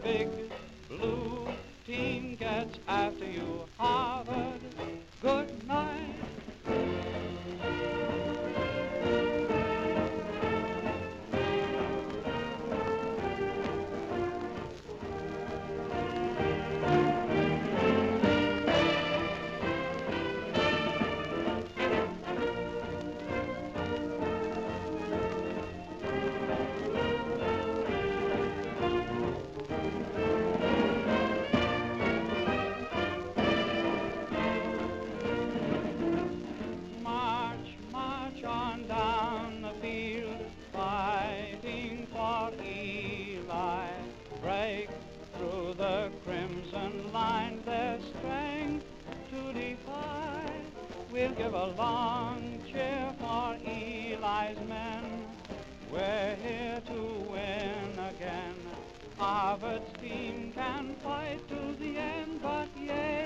big blue team gets after you. Harvard, good night. March on down the field, fighting for Eli. Break through the crimson line, their strength to defy. We'll give a long cheer for Eli's men. We're here to win again. Harvard's team can fight to the end, but yeah.